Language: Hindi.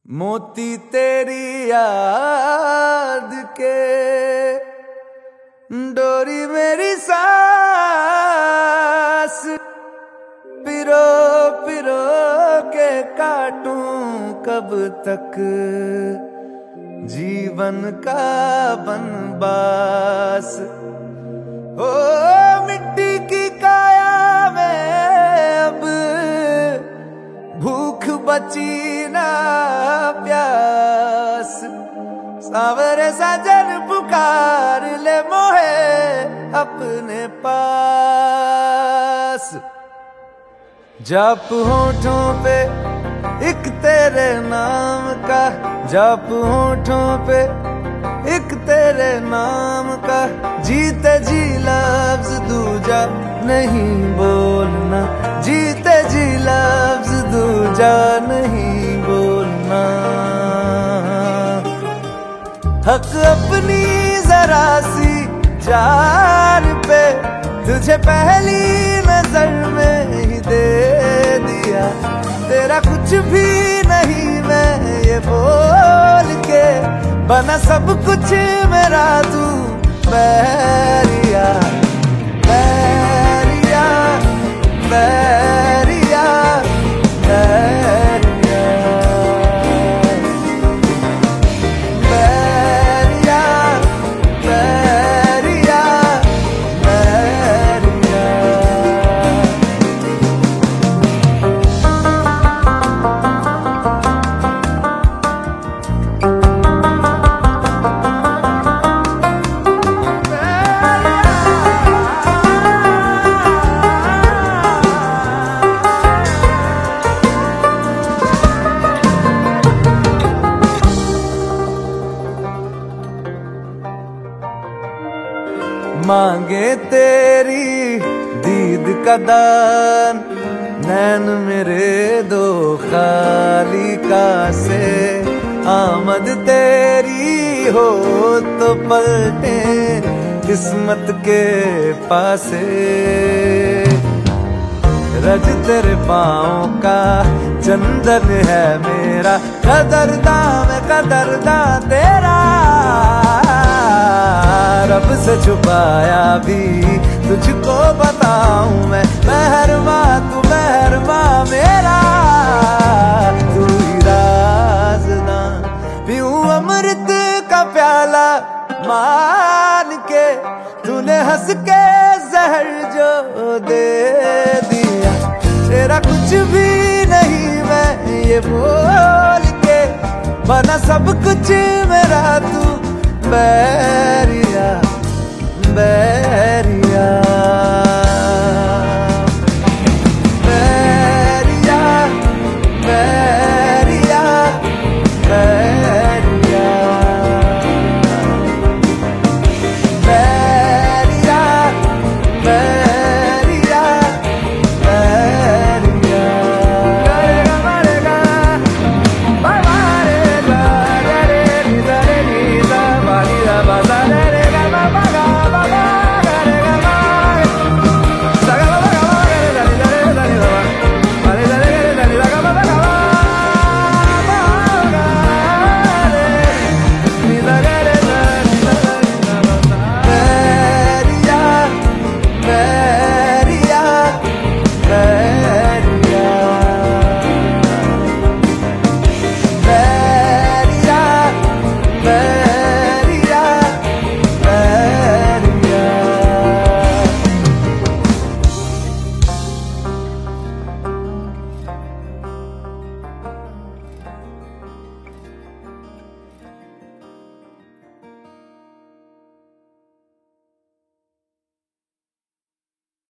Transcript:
मोती तेरी याद के डोरी मेरी सांस पिरो पिरो के काटूं कब तक जीवन का बनबास। ओ मिट्टी की काया में अब भूख बची ना प्यास। सावरे साजन पुकार ले मोहे अपने पास। जाप होठों पे एक तेरे नाम का, जाप होठों पे एक तेरे नाम का। जीते जी लफ्ज दूजा नहीं बोलना, जीते जी लफ्ज दूजा नहीं बोलना। हक अपनी जरा सी जान पे तुझे पहली नजर में ही दे दिया। तेरा कुछ भी नहीं मैं ये बोल के, बना सब कुछ मेरा तू बैरिया बैरिया बैरिया बैरिया बैरिया बैरिया बैरिया। मांगे तेरी दीद का दान, नैन मेरे दो खाली कासे। आमद तेरी हो तो पलटे किस्मत के पासे। रज तेरे पाँव का चंदन है मेरा, कदरदां मैं कदरदां तेरा। रब से छुपाया भी तुझको बताऊं मैं, मेहरमा तू मेहरमा मेरा। तू ही राज़दां पीऊं अमृत का प्याला मान के, तूने हंस के जहर जो दे दिया। तेरा कुछ भी नहीं मैं ये बोल के, बना सब कुछ मेरा तू बैरिया।